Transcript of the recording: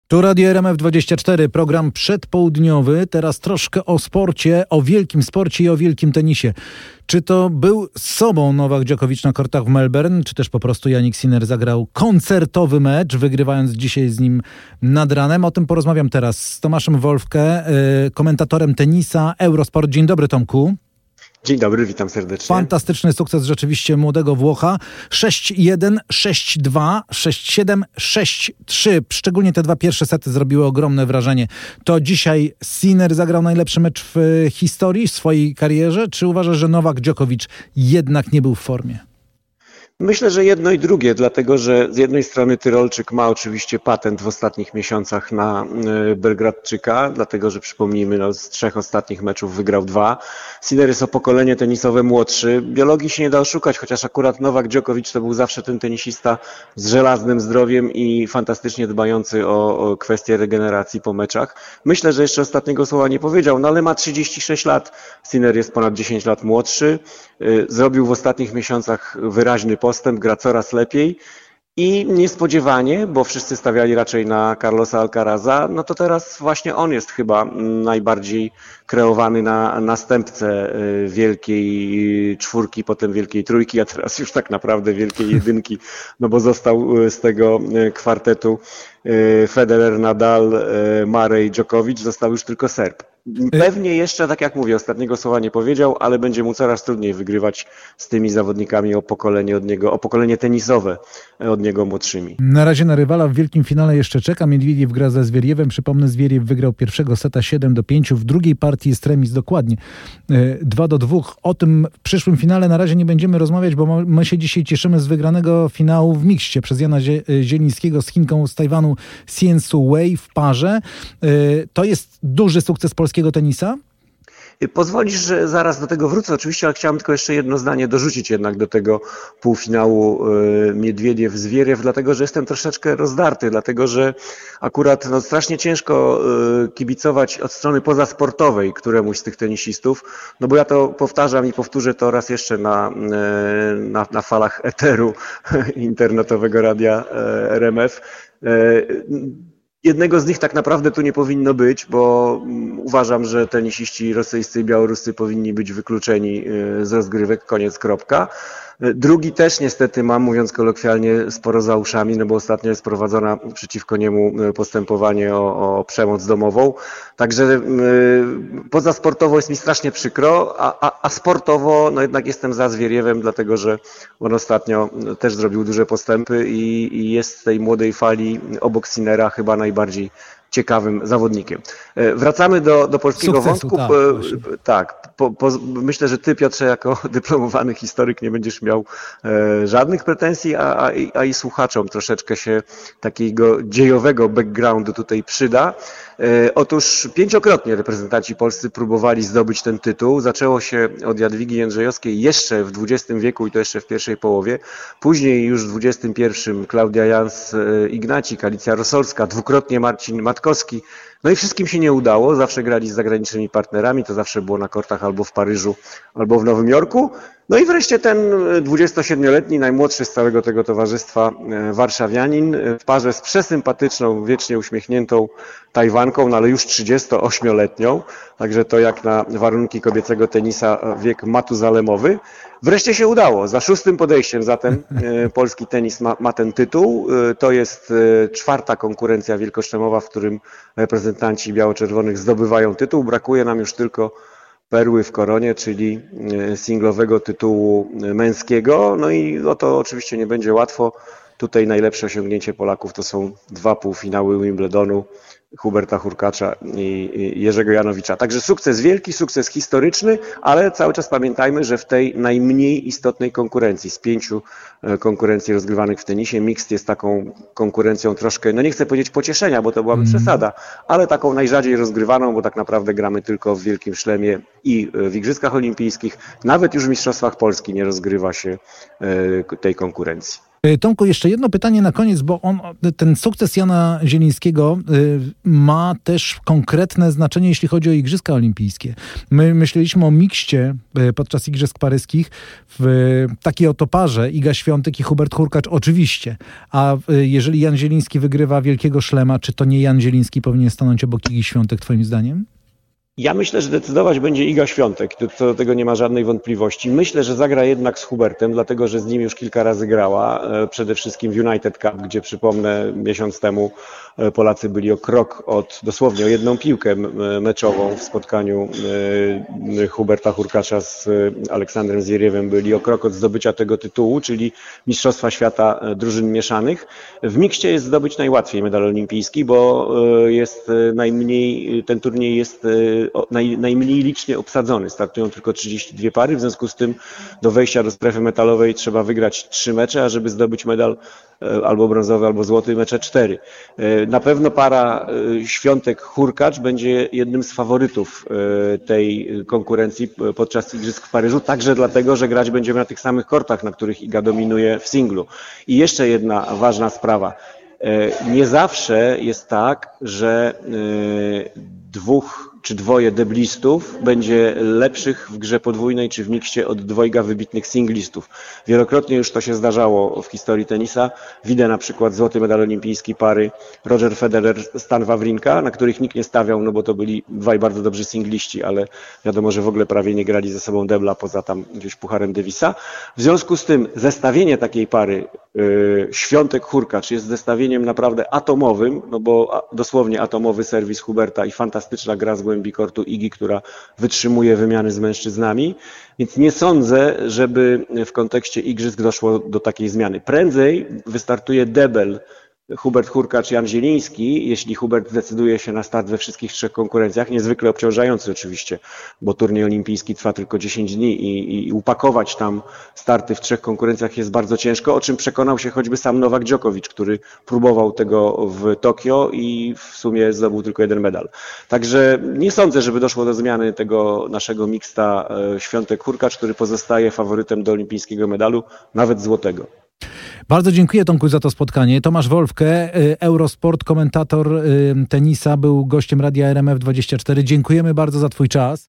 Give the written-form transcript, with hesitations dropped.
Tu Radio RMF24, program przedpołudniowy. Teraz troszkę o sporcie, o wielkim sporcie i o wielkim tenisie. Czy to był z sobą Nowak Djokovic na kortach w Melbourne, czy też po prostu Jannik Sinner zagrał koncertowy mecz, wygrywając dzisiaj z nim nad ranem? O tym porozmawiam teraz z Tomaszem Wolfke, komentatorem tenisa Eurosport. Dzień dobry, Tomku. Dzień dobry, witam serdecznie. Fantastyczny sukces rzeczywiście młodego Włocha. 6-1, 6-2, 6-7, 6-3. Szczególnie te dwa pierwsze sety zrobiły ogromne wrażenie. To dzisiaj Sinner zagrał najlepszy mecz w historii, w swojej karierze? Czy uważasz, że Nowak Djokovic jednak nie był w formie? Myślę, że jedno i drugie, dlatego że z jednej strony Tyrolczyk ma oczywiście patent w ostatnich miesiącach na Belgradczyka, dlatego że przypomnijmy, z 3 ostatnich meczów wygrał 2. Sinner jest o pokolenie tenisowe młodszy. Biologii się nie da oszukać, chociaż akurat Nowak Djokovic to był zawsze ten tenisista z żelaznym zdrowiem i fantastycznie dbający o kwestię regeneracji po meczach. Myślę, że jeszcze ostatniego słowa nie powiedział, no ale ma 36 lat. Sinner jest ponad 10 lat młodszy. Zrobił w ostatnich miesiącach wyraźny postęp, gra coraz lepiej i niespodziewanie, bo wszyscy stawiali raczej na Carlosa Alcaraza, no to teraz właśnie on jest chyba najbardziej kreowany na następcę wielkiej czwórki, potem wielkiej trójki, a teraz już tak naprawdę wielkiej jedynki, no bo został z tego kwartetu Federer, Nadal, Murray, Djokovic, został już tylko Serb. Pewnie jeszcze, tak jak mówię, ostatniego słowa nie powiedział, ale będzie mu coraz trudniej wygrywać z tymi zawodnikami o pokolenie tenisowe od niego młodszymi. Na razie na rywala w wielkim finale jeszcze czeka. Miedwiediew gra ze Zwieriewem. Przypomnę, Zwierief wygrał pierwszego seta 7-5. W drugiej partii jest remis dokładnie 2-2. O tym w przyszłym finale na razie nie będziemy rozmawiać, bo my się dzisiaj cieszymy z wygranego finału w mikście przez Jana Zielińskiego z Chinką z Tajwanu Sien Su Wei w parze. To jest duży sukces polskiego tenisa? Pozwolisz, że zaraz do tego wrócę oczywiście, ale chciałem tylko jeszcze jedno zdanie dorzucić jednak do tego półfinału Miedwiediew-Zwieriew, dlatego że jestem troszeczkę rozdarty, dlatego że akurat strasznie ciężko kibicować od strony pozasportowej któremuś z tych tenisistów, no bo ja to powtarzam i powtórzę to raz jeszcze na falach eteru internetowego radia RMF. Jednego z nich tak naprawdę tu nie powinno być, bo uważam, że tenisiści rosyjscy i białoruscy powinni być wykluczeni z rozgrywek, koniec, kropka. Drugi też niestety ma, mówiąc kolokwialnie, sporo za uszami, no bo ostatnio jest prowadzona przeciwko niemu postępowanie o przemoc domową. Także pozasportowo jest mi strasznie przykro, a sportowo no jednak jestem za Zwieriewem, dlatego że on ostatnio też zrobił duże postępy i jest z tej młodej fali obok Sinnera chyba najbardziej ciekawym zawodnikiem. Wracamy do polskiego wątku. Tak, myślę, że ty, Piotrze, jako dyplomowany historyk nie będziesz miał żadnych pretensji, a i słuchaczom troszeczkę się takiego dziejowego backgroundu tutaj przyda. Otóż 5-krotnie reprezentanci polscy próbowali zdobyć ten tytuł. Zaczęło się od Jadwigi Jędrzejowskiej jeszcze w XX wieku i to jeszcze w pierwszej połowie. Później już w XXI Klaudia Jans, Ignacik, Alicja Rosolska, dwukrotnie Marcin Matkowski. No i wszystkim się nie udało, zawsze grali z zagranicznymi partnerami, to zawsze było na kortach albo w Paryżu, albo w Nowym Jorku. No i wreszcie ten 27-letni, najmłodszy z całego tego towarzystwa warszawianin w parze z przesympatyczną, wiecznie uśmiechniętą Tajwanką, no ale już 38-letnią, także to jak na warunki kobiecego tenisa wiek matuzalemowy. Wreszcie się udało. Za 6. podejściem zatem polski tenis ma ten tytuł. To jest 4. konkurencja wielkoszlemowa, w którym reprezentanci biało-czerwonych zdobywają tytuł. Brakuje nam już tylko perły w koronie, czyli singlowego tytułu męskiego. No i to oczywiście nie będzie łatwo. Tutaj najlepsze osiągnięcie Polaków to są 2 półfinały Wimbledonu, Huberta Hurkacza i Jerzego Janowicza. Także sukces wielki, sukces historyczny, ale cały czas pamiętajmy, że w tej najmniej istotnej konkurencji z 5 konkurencji rozgrywanych w tenisie, mixed jest taką konkurencją troszkę, no nie chcę powiedzieć pocieszenia, bo to byłaby przesada, ale taką najrzadziej rozgrywaną, bo tak naprawdę gramy tylko w Wielkim Szlemie i w Igrzyskach Olimpijskich. Nawet już w Mistrzostwach Polski nie rozgrywa się tej konkurencji. Tomku, jeszcze jedno pytanie na koniec, bo ten sukces Jana Zielińskiego ma też konkretne znaczenie, jeśli chodzi o Igrzyska Olimpijskie. My myśleliśmy o mikście podczas Igrzysk Paryskich w takiej oto parze Iga Świątek i Hubert Hurkacz oczywiście. A jeżeli Jan Zieliński wygrywa Wielkiego Szlema, czy to nie Jan Zieliński powinien stanąć obok Igi Świątek, twoim zdaniem? Ja myślę, że decydować będzie Iga Świątek, co do tego nie ma żadnej wątpliwości. Myślę, że zagra jednak z Hubertem, dlatego że z nim już kilka razy grała, przede wszystkim w United Cup, gdzie przypomnę miesiąc temu Polacy byli o krok dosłownie o jedną piłkę meczową w spotkaniu Huberta Hurkacza z Aleksandrem Zwieriewem, byli o krok od zdobycia tego tytułu, czyli Mistrzostwa Świata drużyn mieszanych. W mikście jest zdobyć najłatwiej medal olimpijski, bo ten turniej jest najmniej licznie obsadzony. Startują tylko 32 pary, w związku z tym do wejścia do strefy metalowej trzeba wygrać 3 mecze, a żeby zdobyć medal albo brązowy, albo złoty, mecze 4. Na pewno para Świątek-Hurkacz będzie jednym z faworytów tej konkurencji podczas Igrzysk w Paryżu, także dlatego, że grać będziemy na tych samych kortach, na których Iga dominuje w singlu. I jeszcze jedna ważna sprawa. Nie zawsze jest tak, że dwóch czy dwoje deblistów będzie lepszych w grze podwójnej czy w mikście od dwojga wybitnych singlistów. Wielokrotnie już to się zdarzało w historii tenisa. Widzę na przykład złoty medal olimpijski pary Roger Federer-Stan Wawrinka, na których nikt nie stawiał, no bo to byli dwaj bardzo dobrzy singliści, ale wiadomo, że w ogóle prawie nie grali ze sobą debla poza tam gdzieś Pucharem Davisa. W związku z tym zestawienie takiej pary Świątek-Hurkacz jest zestawieniem naprawdę atomowym, no bo dosłownie atomowy serwis Huberta i fantastyczna gra z głębi kortu Igi, która wytrzymuje wymiany z mężczyznami, więc nie sądzę, żeby w kontekście Igrzysk doszło do takiej zmiany. Prędzej wystartuje debel Hubert Hurkacz, Jan Zieliński, jeśli Hubert decyduje się na start we wszystkich 3 konkurencjach, niezwykle obciążający oczywiście, bo turniej olimpijski trwa tylko 10 dni i upakować tam starty w 3 konkurencjach jest bardzo ciężko, o czym przekonał się choćby sam Nowak Djokovic, który próbował tego w Tokio i w sumie zdobył tylko 1 medal. Także nie sądzę, żeby doszło do zmiany tego naszego miksta Świątek-Hurkacz, który pozostaje faworytem do olimpijskiego medalu, nawet złotego. Bardzo dziękuję, Tomku, za to spotkanie. Tomasz Wolfke, Eurosport, komentator tenisa, był gościem Radia RMF24. Dziękujemy bardzo za twój czas.